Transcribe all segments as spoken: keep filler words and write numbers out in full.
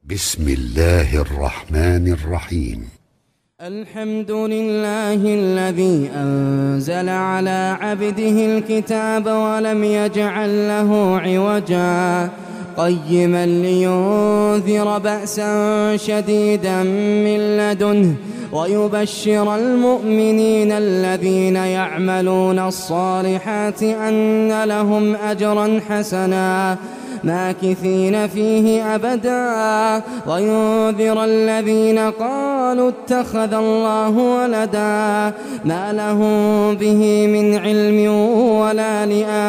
بسم الله الرحمن الرحيم. الحمد لله الذي أنزل على عبده الكتاب ولم يجعل له عوجا قيما لينذر بأسا شديدا من لدنه ويبشر المؤمنين الذين يعملون الصالحات أن لهم أجرا حسنا ماكثين فيه أبدا وينذر الذين قالوا اتخذ الله ولدا ما لهم به من علم ولا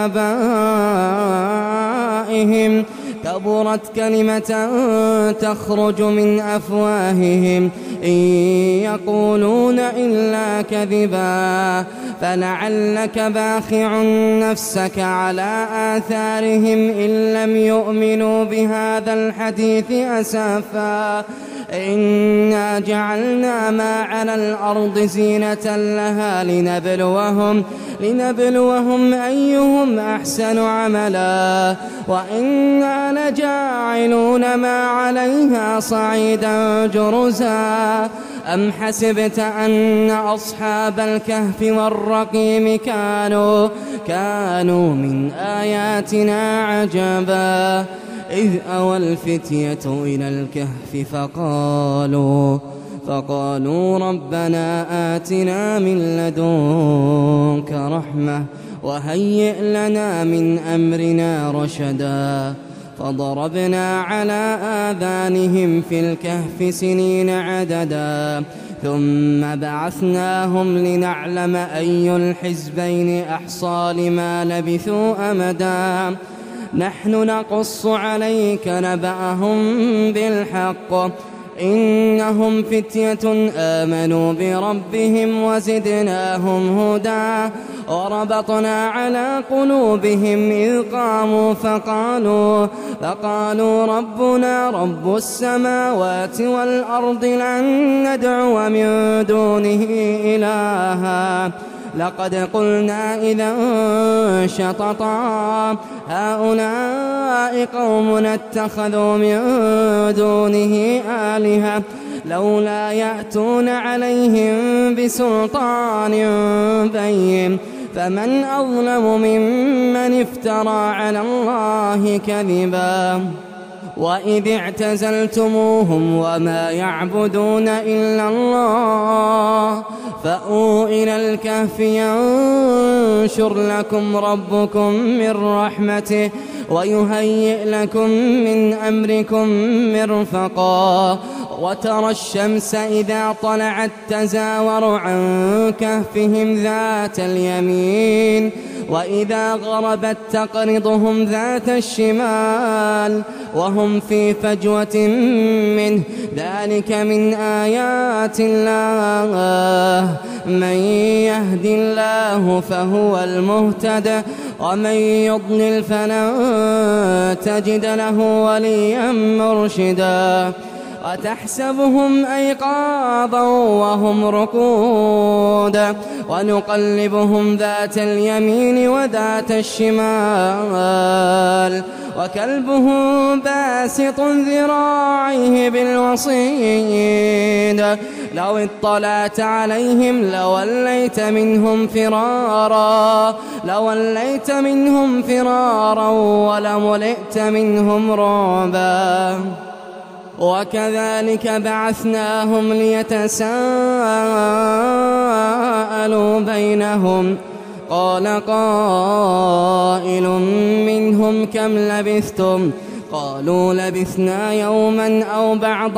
لآبائهم كبرت كلمة تخرج من أفواههم إن يقولون إلا كذبا فلعلك باخع نفسك على آثارهم إن لم يؤمنوا بهذا الحديث أسفا إنا جعلنا ما على الأرض زينة لها لنبلوهم لنبلوهم أيهم أحسن عملا وإنا لجاعلون ما عليها صعيدا جرزا أم حسبت أن أصحاب الكهف والرقيم كانوا كانوا من آياتنا عجبا إذ أوى الفتية إلى الكهف فقالوا فقالوا ربنا آتنا من لدنك رحمة وهيئ لنا من أمرنا رشدا فضربنا على آذانهم في الكهف سنين عددا ثم بعثناهم لنعلم أي الحزبين أحصى لما لبثوا أمدا نحن نقص عليك نبأهم بالحق إنهم فتية آمنوا بربهم وزدناهم هدى وربطنا على قلوبهم إذ قاموا فقالوا فقالوا ربنا رب السماوات والأرض لن ندعو من دونه إلها لقد قلنا إذا شططا هؤلاء قوم اتخذوا من دونه آلهة لولا يأتون عليهم بسلطان بين فمن أظلم ممن افترى على الله كذبا وإذ اعتزلتموهم وما يعبدون إلا الله فأووا إلى الكهف ينشر لكم ربكم من رحمته ويهيئ لكم من أمركم مرفقا وترى الشمس إذا طلعت تزاور عن كهفهم ذات اليمين وإذا غربت تقرضهم ذات الشمال وهم في فجوة منه ذلك من آيات الله من يهد الله فهو المهتد ومن يضلل فلن تجد له وليا مرشدا وتحسبهم أيقاظا وهم رقود ونقلبهم ذات اليمين وذات الشمال وكلبهم باسط ذراعيه بالوصيد لو اطلعت عليهم لوليت منهم فرارا لوليت منهم فرارا ولملئت منهم رعبا وكذلك بعثناهم ليتساءلوا بينهم قال قائل منهم كم لبثتم قالوا لبثنا يوما أو بعض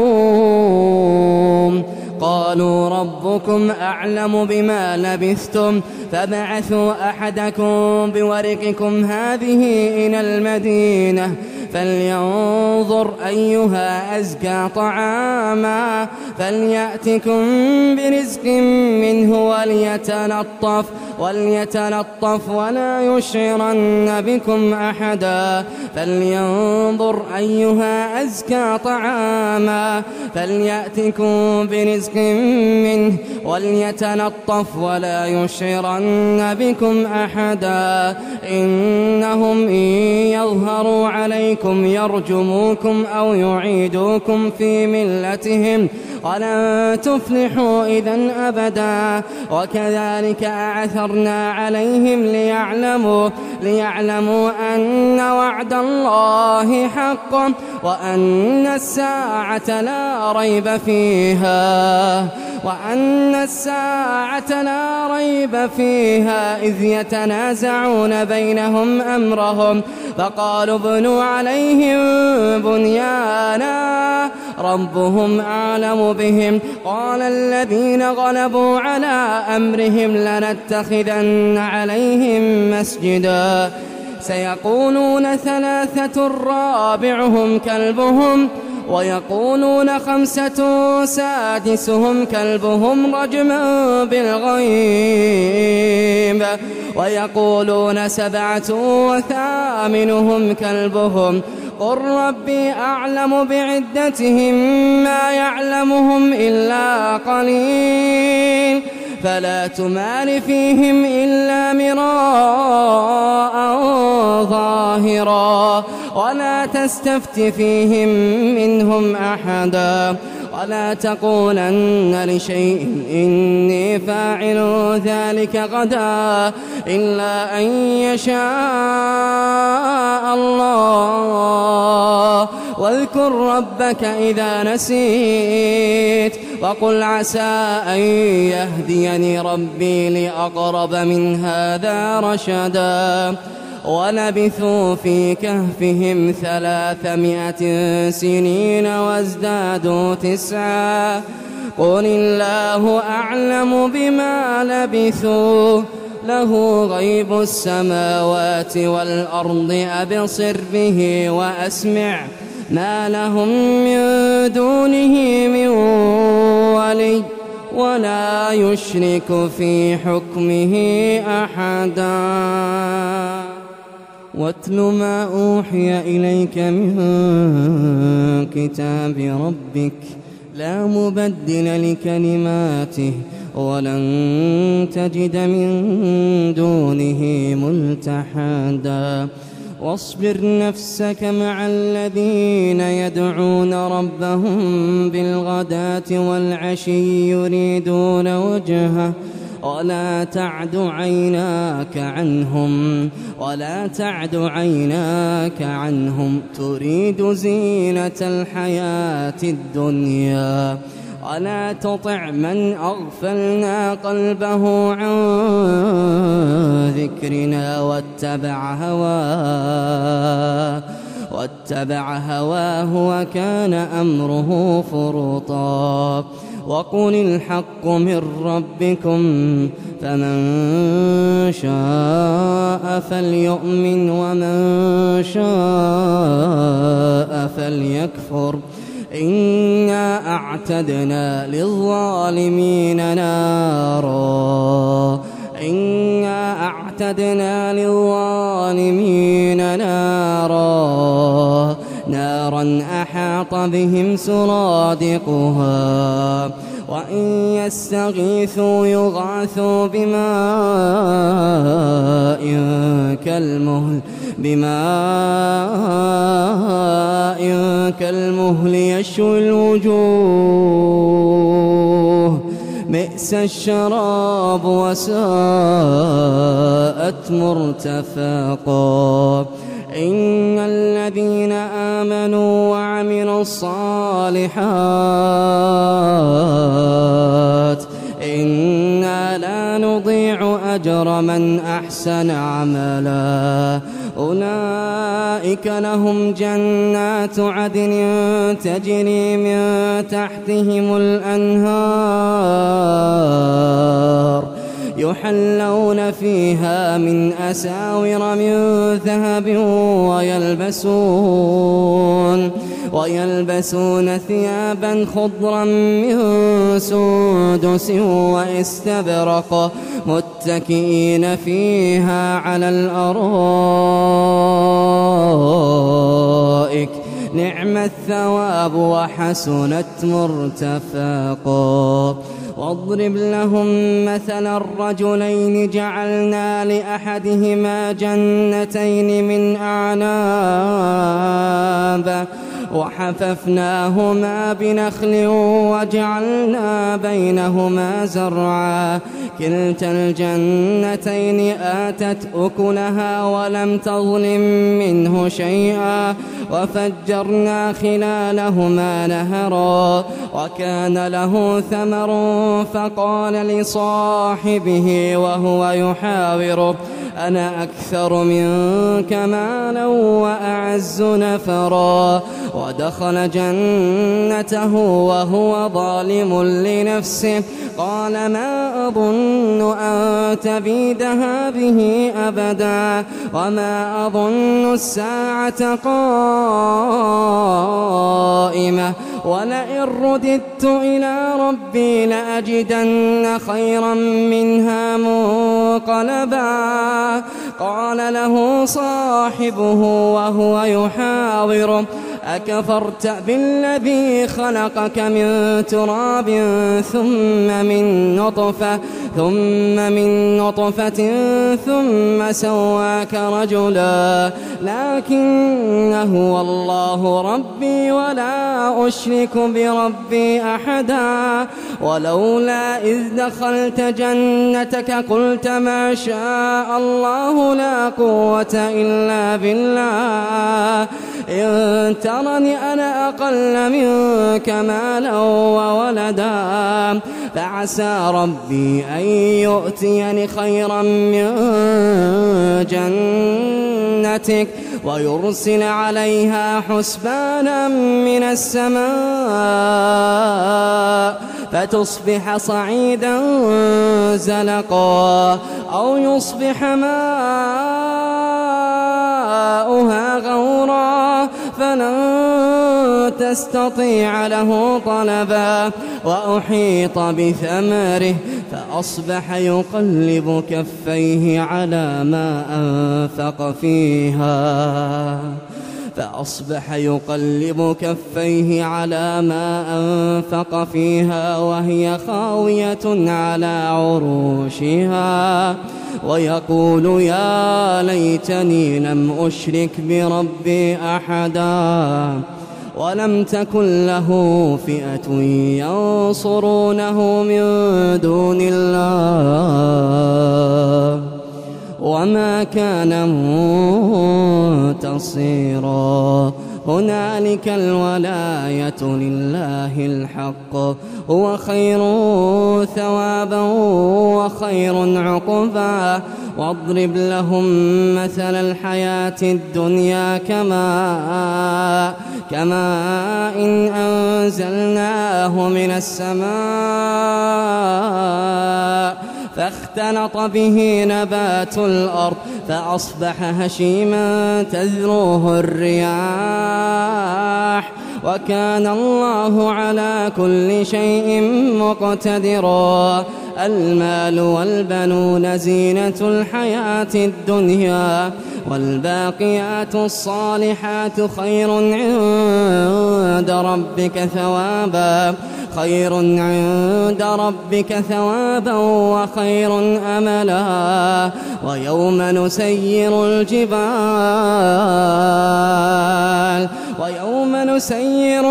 يوم قالوا ربكم أعلم بما لبثتم فبعثوا أحدكم بورقكم هذه إلى المدينة فلينظر أيها أزكى طعاما فليأتكم برزق منه وليتلطف وليتلطف ولا يشعرن بكم أحدا فلينظر أيها أزكى طعاما فليأتكم برزق منه وليتلطف ولا يشعرن بكم أحدا إنهم إن يظهروا عليكم منكم يرجموكم أو يعيدوكم في ملتهم ولن تفلحوا إذن أبدا. وكذلك أعثرنا عليهم ليعلموا, ليعلموا أن وعد الله حق وأن الساعة لا ريب فيها وأن الساعة لا ريب فيها إذ يتنازعون بينهم أمرهم فقالوا ابنوا عليهم بنيانا ربهم أعلم بهم قال الذين غلبوا على أمرهم لنتخذن عليهم مسجدا سيقولون ثلاثة رابعهم كلبهم ويقولون خمسة سادسهم كلبهم رجما بالغيب ويقولون سبعة وثامنهم كلبهم قل ربي أعلم بعدتهم ما يعلمهم إلا قليل فلا تمار فيهم إلا مراء ظاهرا ولا تستفت فيهم منهم أحدا ولا تقولن لشيء إني فاعل ذلك غدا إلا أن يشاء الله واذكر ربك إذا نسيت وقل عسى أن يهديني ربي لأقرب من هذا رشدا ولبثوا في كهفهم ثلاثمائة سنين وازدادوا تسعا قل الله أعلم بما لبثوا له غيب السماوات والأرض أبصر به وأسمع ما لهم من دونه من ولي ولا يشرك في حكمه أحدا واتل ما أوحي إليك من كتاب ربك لا مبدل لكلماته ولن تجد من دونه ملتحدا واصبر نفسك مع الذين يدعون ربهم بالغداة والعشي يريدون وجهه ولا تعد عيناك عنهم ولا تعد عيناك عنهم تريد زينة الحياة الدنيا ولا تطع من أغفلنا قلبه عن ذكرنا واتبع هواه واتبع هواه وكان أمره فرطا وقل الحق من ربكم فمن شاء فليؤمن ومن شاء فليكفر إنا أعتدنا للظالمين نارا إنا أعتدنا للظالمين نارا نارا أحاط بهم سرادقها وإن يستغيثوا يغاثوا بماء كالمهل بماء كالمهل يشوي الوجوه بئس الشراب وساءت مرتفقا إن الذين آمنوا وعملوا الصالحات إنا لا نضيع أجر من أحسن عملا أولئك لهم جنات عدن تجري من تحتهم الأنهار يحلون فيها من أساور من ذهب ويلبسون ويلبسون ثيابا خضرا من سندس واستبرق متكئين فيها على الأرائك نعم الثواب وحسنت مرتفقا. واضرب لهم مثل الرجلين جعلنا لأحدهما جنتين من أعناب وحففناهما بنخل وجعلنا بينهما زرعا كلتا الجنتين آتت أكلها ولم تظلم منه شيئا وفجرنا خلالهما نهرا وكان له ثمر فقال لصاحبه وهو يحاوره أنا أكثر منك مالا وأعز نفرا ودخل جنته وهو ظالم لنفسه قال ما أظن أن تبيد هذه أبدا وما أظن الساعة قائمة ولئن رددت إلى ربي لأجدن خيرا منها منقلبا. قال له صاحبه وهو يحاوره أكفرت بالذي خلقك من تراب ثم من نطفة ثم من نطفة ثم سواك رجلا لكن هو الله ربي ولا أشرك بربي أحدا ولولا إذ دخلت جنتك قلت ما شاء الله لا قوة إلا بالله إن ترني أنا أقل منك مالا وولدا فعسى ربي أن يؤتيني خيرا من جنتك ويرسل عليها حسبانا من السماء فتصبح صعيدا زلقا أو يصبح ماؤها غورا فلن تستطيع له طلبا وأحيط بثمره فأصبح يقلب كفيه على ما أنفق فيها فأصبح يقلب كفيه على ما أنفق فيها وهي خاوية على عروشها ويقول يا ليتني لم أشرك بربي أحدا ولم تكن له فئة ينصرونه من دون الله وما كان منتصرا. هنالك الولاية لله الحق هو خير ثوابا وخير عقبا. واضرب لهم مثل الحياة الدنيا كماء كماء إن أنزلناه من السماء فاختلط به نبات الأرض فأصبح هشيما تذروه الرياح وكان الله على كل شيء مقتدرا. المال والبنون زينة الحياة الدنيا والباقيات الصالحات خير عند ربك ثوابا خير عند ربك ثوابا وخير أملا. ويوم نسير الجبال ويوم نسير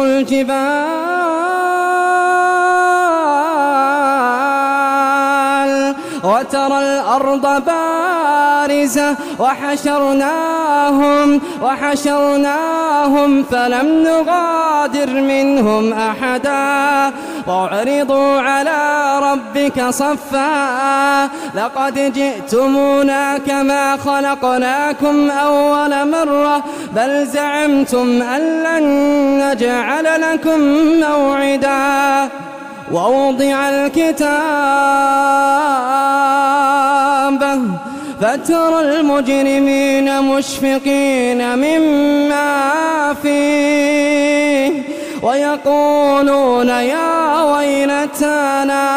الجبال وترى الأرض بارزة وحشرناهم وحشرناهم فلم نغادر منهم أحدا وعرضوا على ربك صفا لقد جئتمونا كما خلقناكم أول مرة بل زعمتم أن لن نجعل لكم موعدا. ووضع الكتاب فترى المجرمين مشفقين مما فيه ويقولون يا ويلتنا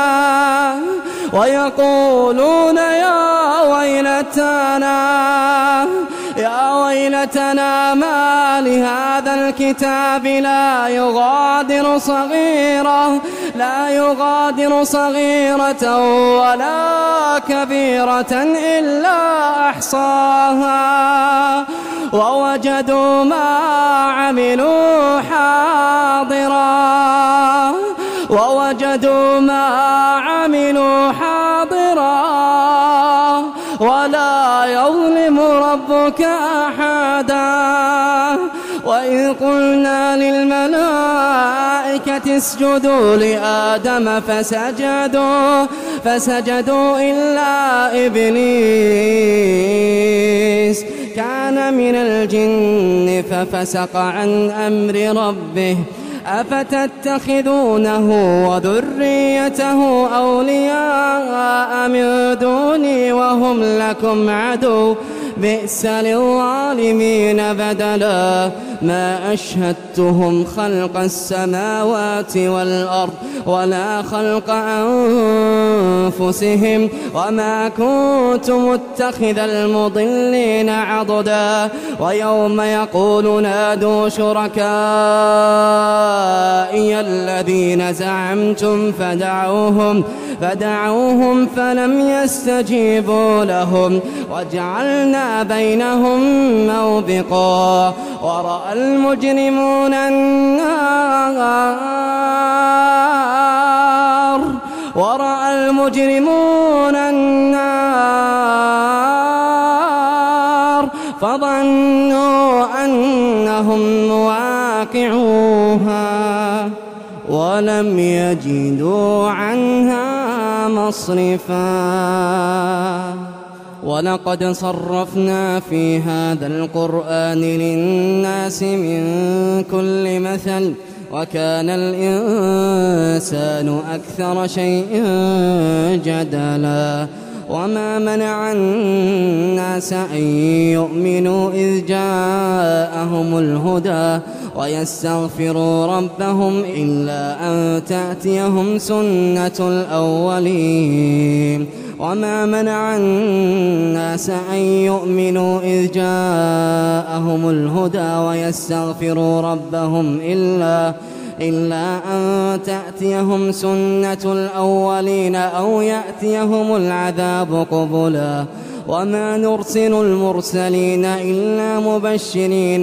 ويقولون يا ويلتنا يا يا ويلتنا ما لهذا الكتاب لا يغادر صغيرة لا يغادر صغيرة ولا كبيرة إلا أحصاها ووجدوا ما عملوا حاضرا ووجدوا ما عملوا حاضرا ولا يظلم ربك أحدا. وإذ قلنا للملائكة اسجدوا لآدم فسجدوا فسجدوا إلا إبليس كان من الجن ففسق عن أمر ربه أفتتخذونه وذريته أولياء من دوني وهم لكم عدو بئس للظالمين بدلا. ما أشهدتهم خلق السماوات والأرض ولا خلق أنفسهم وما كنت متخذ المضلين عضدا. ويوم يقول نادوا شركائي الذين زعمتم فدعوهم فدعوهم فلم يستجيبوا لهم وجعلنا بينهم موبقا. ورأى المجرمون النار ورأى المجرمون النار فظنوا أنهم مواقعوها ولم يجدوا عنها مصرفا. ولقد صرفنا في هذا القرآن للناس من كل مثل وكان الإنسان أكثر شيء جدلا. وما منع الناس أن يؤمنوا إذ جاءهم الهدى ويستغفروا ربهم إلا أن تأتيهم سنة الأولين. وما منع الناس أن يؤمنوا إذ جاءهم الهدى ويستغفروا ربهم إلا إلا أن تأتيهم سنة الأولين أو يأتيهم العذاب قبلا. وما نرسل المرسلين إلا مبشرين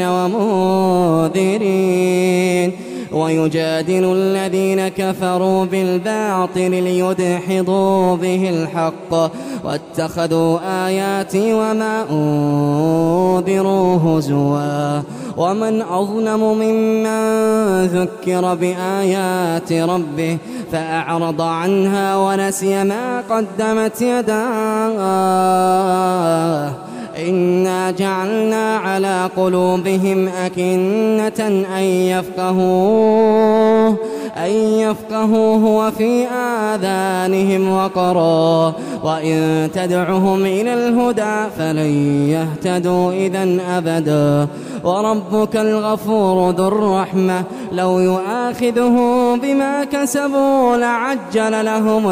ومنذرين ويجادل الذين كفروا بالباطل ليدحضوا به الحق واتخذوا آياتي وما أنذروا هزوا. ومن أظلم ممن ذكر بآيات ربه فأعرض عنها ونسي ما قدمت يداه إنا جعلنا على قلوبهم أكنة أن يفقهوه أن يفقهوه وفي آذانهم وقرا وإن تدعهم إلى الهدى فلن يهتدوا إذا أبدا. وربك الغفور ذو الرحمة لو يؤاخذهم بما كسبوا لعجل لهم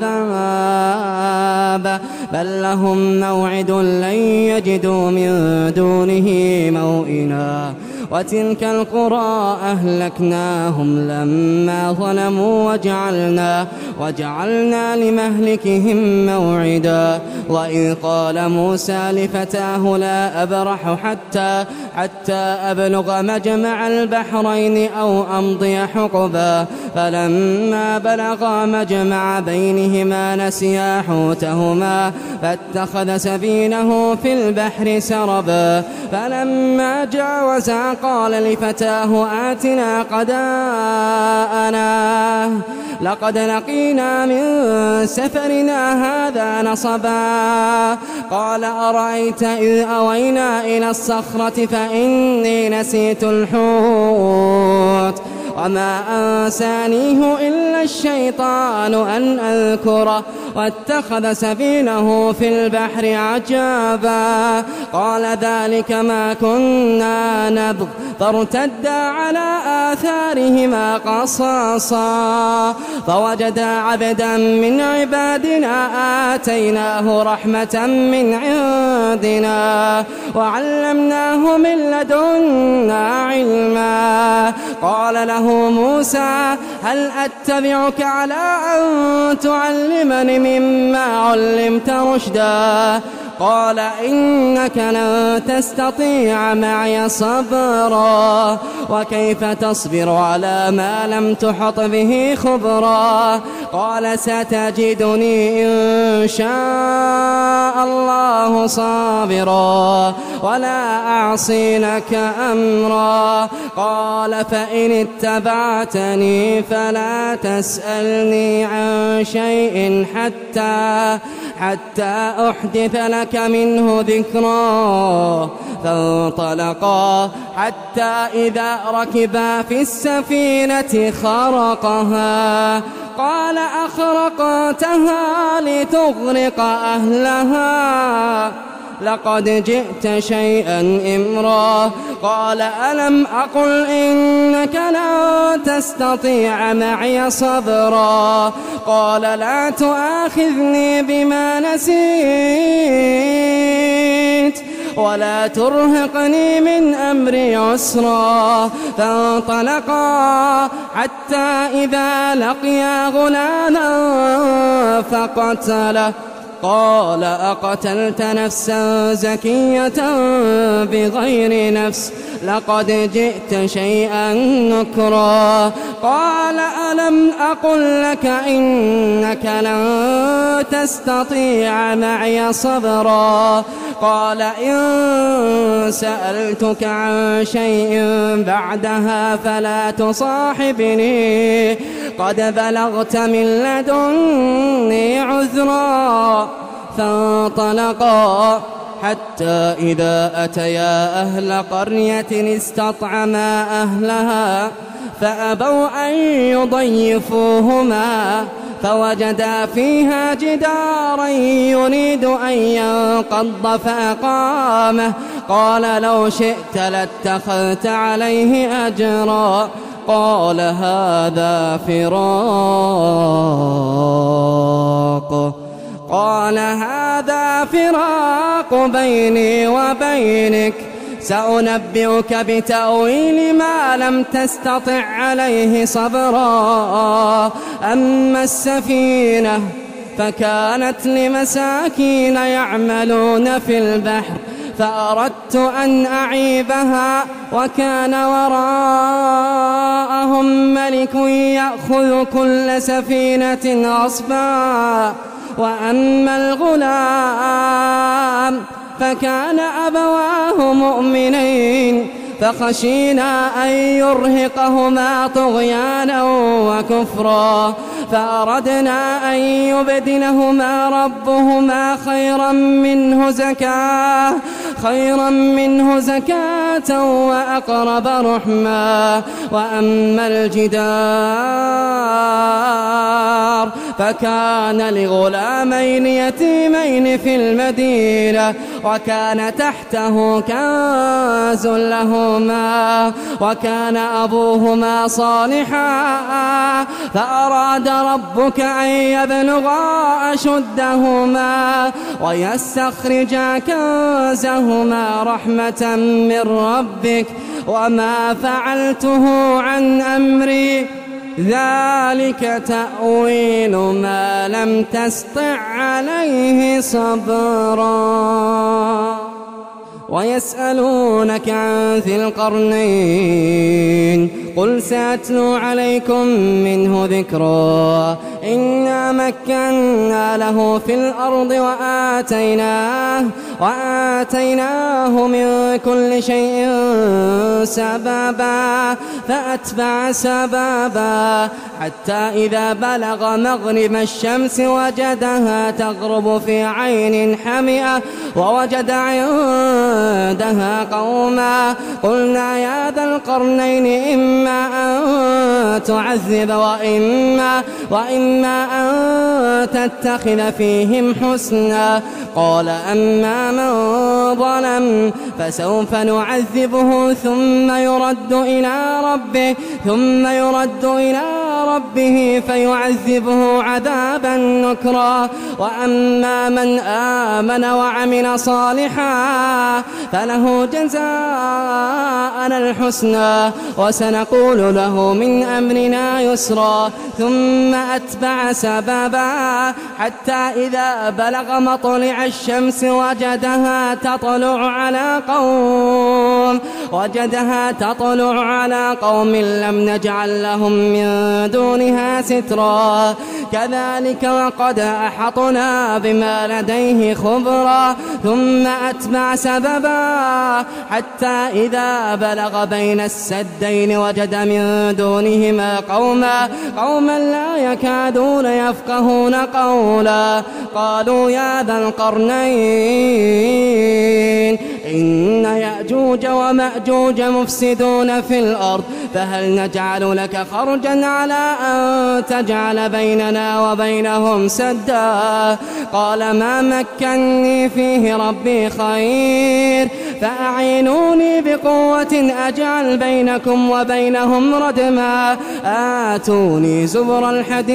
العذاب بل لهم موعد لن يجدوا من دونه موئلا. وتلك القرى أهلكناهم لما ظلموا وجعلنا, وجعلنا لمهلكهم موعدا. وإذ قال موسى لفتاه لا أبرح حتى, حتى أبلغ مجمع البحرين أو أمضي حقبا فلما بلغا مجمع بينهما نسيا حوتهما فاتخذ سبيله في البحر سربا. فلما جاوزا قال لفتاه آتنا غداءنا لقد لقينا من سفرنا هذا نصبا. قال أرأيت إذ أوينا إلى الصخرة فإني نسيت الحوت وما أنسانيه إلا الشيطان أن أذكره واتخذ سبيله في البحر عجبا قال ذلك ما كنا نبغ فارتدا على آثارهما قصصا فوجدا عبدا من عبادنا آتيناه رحمة من عندنا وعلمناه من لدنا علما قال له موسى هل أتبعك على أن تعلمني مما علمت رشدا قال إنك لن تستطيع معي صبرا وكيف تصبر على ما لم تحط به خبرا قال ستجدني إن شاء الله صابرا ولا أعصي لك أمرا قال فإن اتبعتني فلا تسألني عن شيء حتى حتى أحدث لك منه ذكرا فانطلقا حتى إذا ركبا في السفينة خرقها قال أخرقتها لتغرق أهلها لقد جئت شيئا إمرا قال ألم أقل إنك لن تستطيع معي صبرا قال لا تؤاخذني بما نسيت ولا ترهقني من أمري عسرا فانطلقا حتى إذا لقيا غلاما فقتله قال أقتلت نفسا زكية بغير نفس لقد جئت شيئا نكرا قال ألم أقل لك إنك لن تستطيع معي صبرا قال إن سألتك عن شيء بعدها فلا تصاحبني قد بلغت من لدني عذرا فانطلقا حتى إذا أتيا أهل قرية استطعما أهلها فأبوا أن يضيفوهما فوجدا فيها جدارا يريد أن ينقض فأقامه قال لو شئت لاتخذت عليه أجرا قال هذا فراق قال هذا فراق بيني وبينك سأنبئك بتأويل ما لم تستطع عليه صبرا أما السفينة فكانت لمساكين يعملون في البحر فأردت أن أعيبها وكان وراءهم ملك يأخذ كل سفينة غصبا وأما الغلام فكان أبواه مؤمنين فخشينا أن يرهقهما طغيانا وكفرا فأردنا أن يبدلهما ربهما خيرا منه زكاة خيرا منه زكاة وأقرب رحما وأما الجدار فكان لغلامين يتيمين في المدينة وكان تحته كنز لهما وكان أبوهما صالحا فأراد ربك أن يبلغا أشدهما ويستخرجا كنزهما رحمة من ربك وما فعلته عن أمري ذلك تأويل ما لم تستطع عليه صبرا ويسألونك عن ذي القرنين قل سأتلو عليكم منه ذكرا إنا مكنا له في الأرض وآتيناه, وآتيناه من كل شيء سببا فأتبع سببا حتى إذا بلغ مغرب الشمس وجدها تغرب في عين حمئة ووجد عند عندها قوما قلنا يا ذا القرنين إما أن تعذب وإما, وإما أن تتخذ فيهم حسنا قال أما من ظلم فسوف نعذبه ثم يرد إلى ربه ثم يرد إلى ربه فيعذبه عذابا نكرا وأما من آمن وعمل صالحا فله جزاء الحسنى وسنقول له من أمرنا يسرا ثم أتبع سببا حتى إذا بلغ مطلع الشمس وجدها تطلع على قوم وجدها تطلع على قوم لم نجعل لهم من دونها سترا كذلك وقد أحطنا بما لديه خبرا ثم أتبع سببا حتى إذا بلغ بين السدين وجد من دونهما قوما قوما لا يكادون يفقهون قولا قالوا يا ذا القرنين إن يأجوج ومأجوج مفسدون في الأرض فهل نجعل لك خرجا على أن تجعل بيننا وبينهم سدا قال ما مكني فيه ربي خير فأعينوني بقوة أجعل بينكم وبينهم ردما آتوني زبر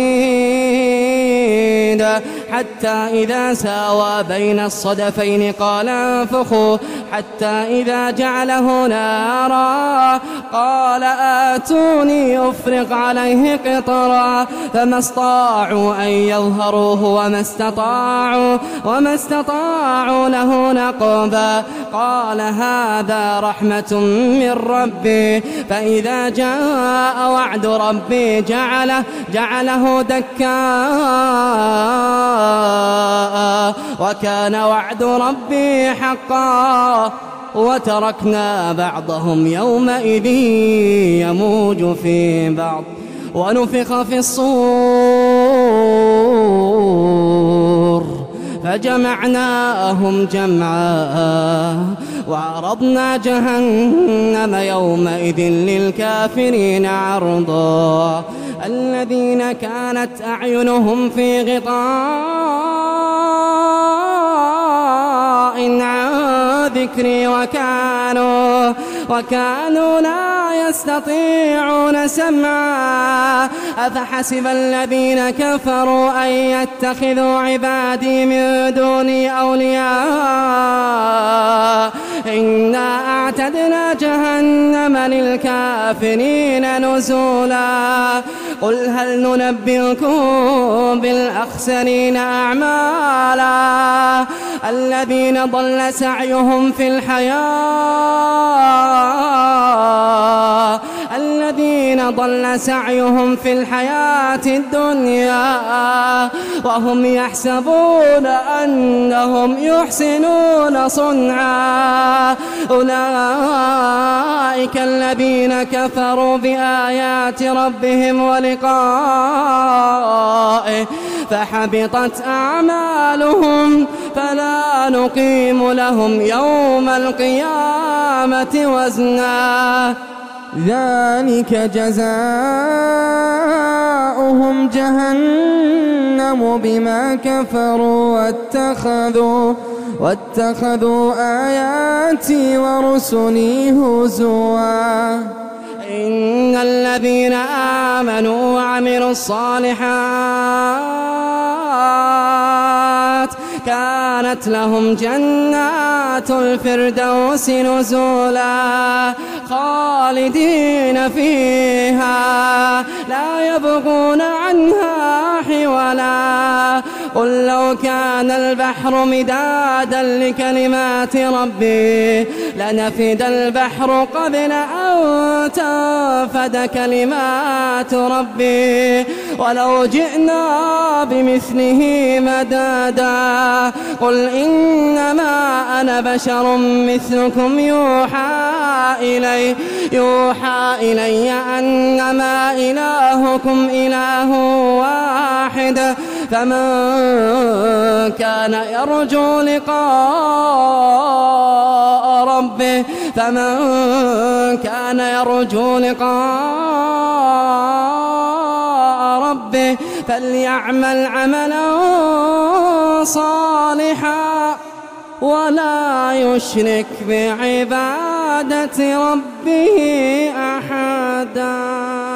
الحديد حتى إذا ساوى بين الصدفين قال انفخوا حتى إذا جعله نارا قال آتوني أفرغ عليه قطرا فما استطاعوا أن يظهروه وما استطاعوا, وما استطاعوا له نقبا قال هذا رحمة من ربي فإذا جاء وعد ربي جعله, جعله دكا وكان وعد ربي حقا وتركنا بعضهم يومئذ يموج في بعض ونفخ في الصور فجمعناهم جمعا وعرضنا جهنم يومئذ للكافرين عرضا الذين كانت أعينهم في غطاء عن ذكري وكانوا, وكانوا لا يستطيعون سمعا أفحسب الذين كفروا أن يتخذوا عبادي من دوني أولياء إنا أعتدنا جهنم للكافرين نزولا قل هل ننبئكم بالأخسرين أعمالا الذين ضل سعيهم في الحياة الذين ضل سعيهم في الحياة الدنيا وهم يحسبون أنهم يحسنون صنعا أولئك الذين كفروا بآيات ربهم ولقائه فحبطت أعمالهم فلا نقيم لهم يوم القيامة وزنا ذلك جزاؤهم جهنم بما كفروا واتخذوا, واتخذوا آياتي ورسلي هزوا إن الذين آمنوا وعملوا الصالحات كانت لهم جنات الفردوس نزولا خالدين فيها لا يبغون عنها حولا قل لو كان البحر مدادا لكلمات ربي لنفد البحر قبل أن تنفد كلمات ربي ولو جئنا بمثله مدادا قل إنما أنا بشر مثلكم يوحى إلي, يوحى إلي أنما إلهكم إله واحد فمن كان يرجو لقاء ربه فمن كان يرجو لقاء ربه فليعمل عملا صالحا ولا يشرك بعبادة ربه أحدا.